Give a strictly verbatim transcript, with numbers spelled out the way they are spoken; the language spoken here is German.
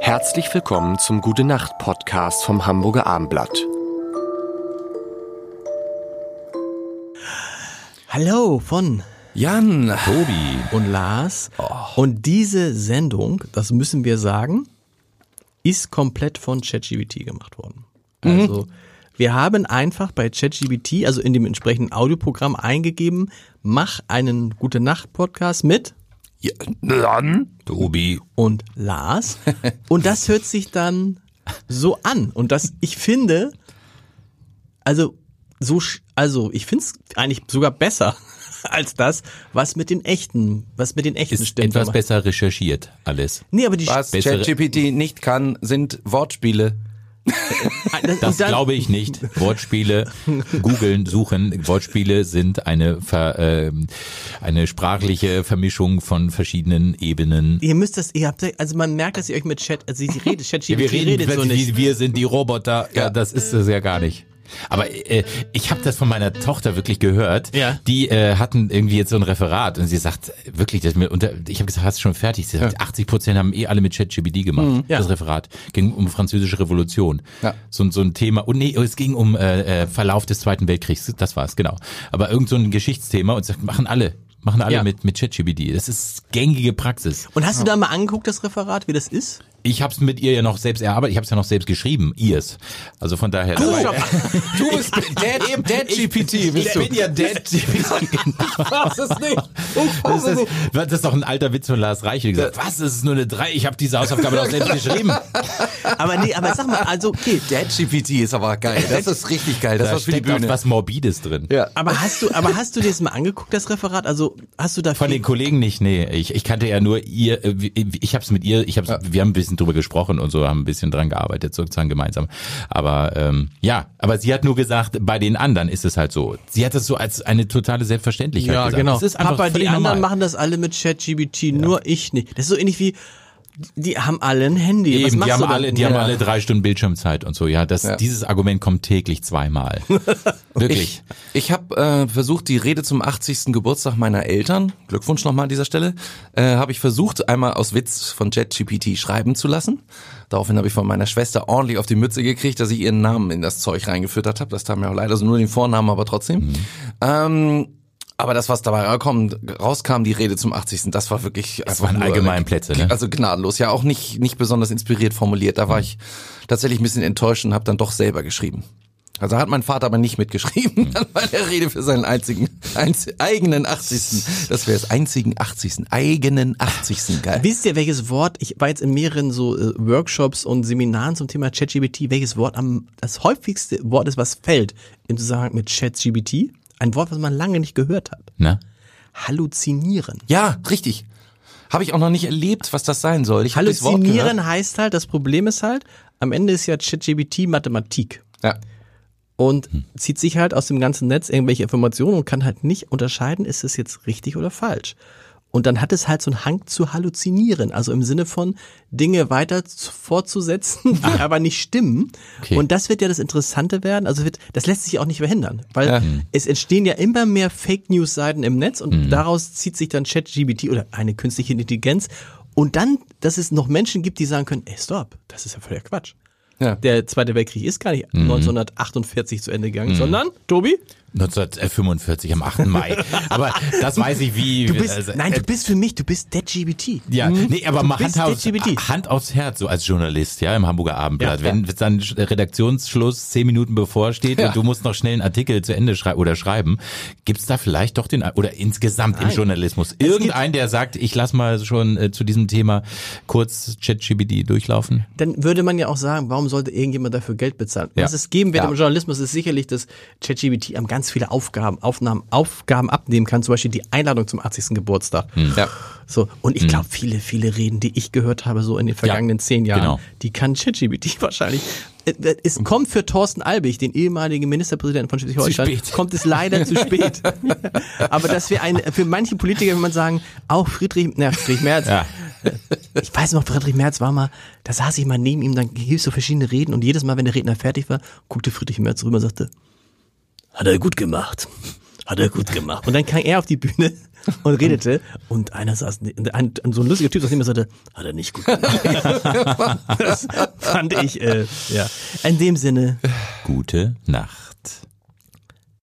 Herzlich willkommen zum Gute-Nacht-Podcast vom Hamburger Abendblatt. Hallo von Jan, Tobi und Lars. Oh. Und diese Sendung, das müssen wir sagen, ist komplett von ChatGPT gemacht worden. Also mhm. wir haben einfach bei ChatGPT, also in dem entsprechenden Audioprogramm eingegeben, mach einen Gute-Nacht-Podcast mit Jan, Tobi und Lars. Und das hört sich dann so an. Und das, ich finde, also so, also ich finde es eigentlich sogar besser als das, was mit den echten, was mit den echten ist Stimmen etwas macht. Besser recherchiert alles. Nee, aber die Was ChatGPT nicht kann, sind Wortspiele. Das, das glaube ich nicht. Wortspiele, googeln, suchen. Wortspiele sind eine Ver, äh, eine sprachliche Vermischung von verschiedenen Ebenen. Ihr müsst das, ihr habt, also man merkt, dass ihr euch mit Chat, also sie redet, ChatGPT ja, wir reden, redet so nicht. Wir, wir sind die Roboter. Ja, das ist es ja gar nicht. Aber äh, ich habe das von meiner Tochter wirklich gehört. Ja. Die äh, hatten irgendwie jetzt so ein Referat und sie sagt wirklich, dass mir unter, ich habe gesagt, hast du schon fertig? Sie sagt, ja. achtzig Prozent haben eh alle mit ChatGPT gemacht. Mhm. Ja. Das Referat ging um französische Revolution. Ja. So, so ein Thema. Und nee, es ging um äh, Verlauf des Zweiten Weltkriegs. Das war's, genau. Aber irgend so ein Geschichtsthema und sagt, machen alle. Machen alle ja. mit mit ChatGPT. Das ist gängige Praxis. Und hast du da mal angeguckt, das Referat, wie das ist? Ich habe es mit ihr ja noch selbst erarbeitet. Ich habe es ja noch selbst geschrieben. Ihrs. Also von daher. Du, du bist Dad, Dad G P T. Ich, ich bin ja Dad G P T. Ich fass es nicht. Ich fass es nicht. Das ist doch ein alter Witz von Lars Reichel. Gesagt, was? Das ist nur eine drei. Ich habe diese Hausaufgabe doch selbst geschrieben. Aber nee, aber sag mal, also okay. Dad G P T ist aber geil. Das ist richtig geil. Das da ist für die Bühne. Auch was Morbides drin. Ja. Aber hast du, aber hast du dir das mal angeguckt, das Referat? Also hast du da von den Kollegen nicht? Nee, ich, ich kannte ja nur ihr. Ich habe es mit ihr. Ich habe, ja. wir haben ein bisschen drüber gesprochen und so, haben ein bisschen dran gearbeitet, sozusagen gemeinsam. Aber ähm, ja, aber sie hat nur gesagt, bei den anderen ist es halt so. Sie hat das so als eine totale Selbstverständlichkeit ja, gesagt. Genau. Das ist einfach Papa, die anderen normal. machen das alle mit ChatGPT, ja. nur ich nicht. Das ist so ähnlich wie, die haben alle ein Handy. Eben, Was machst die haben du alle, die ja. haben alle drei Stunden Bildschirmzeit und so. Ja, das, ja. dieses Argument kommt täglich zweimal. Wirklich. Ich, ich habe äh, versucht, die Rede zum achtzigsten Geburtstag meiner Eltern, Glückwunsch nochmal an dieser Stelle, äh, habe ich versucht, einmal aus Witz von ChatGPT schreiben zu lassen. Daraufhin habe ich von meiner Schwester ordentlich auf die Mütze gekriegt, dass ich ihren Namen in das Zeug reingefüttert habe. Das tat mir auch leid, also nur den Vornamen, aber trotzdem. Mhm. Ähm, Aber das, was dabei rauskam, die Rede zum achtzigsten, das war wirklich das waren allgemein Plätze, ne? Also gnadenlos, ja auch nicht nicht besonders inspiriert formuliert. Da war ich tatsächlich ein bisschen enttäuscht und habe dann doch selber geschrieben. Also hat mein Vater aber nicht mitgeschrieben mhm. bei der Rede für seinen einzigen einz, eigenen achtzigsten Das wäre das einzigen achtzigsten eigenen achtzigsten Geil. Wisst ihr, welches Wort, ich war jetzt in mehreren so äh, Workshops und Seminaren zum Thema ChatGPT, welches Wort am das häufigste Wort ist, was fällt im Zusammenhang mit ChatGPT? Ein Wort, was man lange nicht gehört hat. Na? Halluzinieren. Ja, richtig. Habe ich auch noch nicht erlebt, was das sein soll. Ich Halluzinieren heißt halt, das Problem ist halt, am Ende ist ja ChatGPT Mathematik. Ja. Und hm. zieht sich halt aus dem ganzen Netz irgendwelche Informationen und kann halt nicht unterscheiden, ist es jetzt richtig oder falsch. Und dann hat es halt so einen Hang zu halluzinieren, also im Sinne von Dinge weiter fortzusetzen, die ah. aber nicht stimmen. Okay. Und das wird ja das Interessante werden, also wird, das lässt sich auch nicht verhindern, weil ja. es entstehen ja immer mehr Fake-News-Seiten im Netz und mhm. daraus zieht sich dann ChatGPT oder eine künstliche Intelligenz und dann, dass es noch Menschen gibt, die sagen können, ey, stopp, das ist ja völliger Quatsch. Ja. Der Zweite Weltkrieg ist gar nicht mhm. neunzehnhundertachtundvierzig zu Ende gegangen, mhm. sondern, Tobi? neunzehnhundertfünfundvierzig am achten Mai. Aber das weiß ich wie. Du bist, also, nein, du bist für mich, du bist DadGPT. Ja, nee, aber mal Hand aufs, Hand aufs Herz, so als Journalist, ja, im Hamburger Abendblatt. Ja, Wenn ja. dann Redaktionsschluss zehn Minuten bevorsteht ja. und du musst noch schnell einen Artikel zu Ende schreiben oder schreiben, gibt's da vielleicht doch den, oder insgesamt nein. im Journalismus, irgendeinen, der sagt, ich lass mal schon äh, zu diesem Thema kurz ChatGPT durchlaufen? Dann würde man ja auch sagen, warum sollte irgendjemand dafür Geld bezahlen? Ja. Was es geben wird ja. im Journalismus ist sicherlich, dass ChatGPT am ganz viele Aufgaben, Aufnahmen, Aufgaben abnehmen kann, zum Beispiel die Einladung zum achtzigsten Geburtstag. Hm. Ja. So, und ich glaube, viele, viele Reden, die ich gehört habe, so in den vergangenen ja, zehn Jahren, genau. die kann ChatGPT wahrscheinlich. Es kommt für Thorsten Albig, den ehemaligen Ministerpräsidenten von Schleswig-Holstein, kommt es leider zu spät. Aber dass wir ein, für manche Politiker, wenn man sagen, auch Friedrich, na, Friedrich Merz, ja. ich weiß noch, Friedrich Merz war mal, da saß ich mal neben ihm, dann hielt so verschiedene Reden und jedes Mal, wenn der Redner fertig war, guckte Friedrich Merz rüber und sagte, hat er gut gemacht. hat er gut gemacht. Und dann kam er auf die Bühne und redete und einer saß, ein, ein, so ein lustiger Typ saß neben mir und sagte, hat er nicht gut gemacht. Das fand ich, äh, ja. In dem Sinne. Gute Nacht.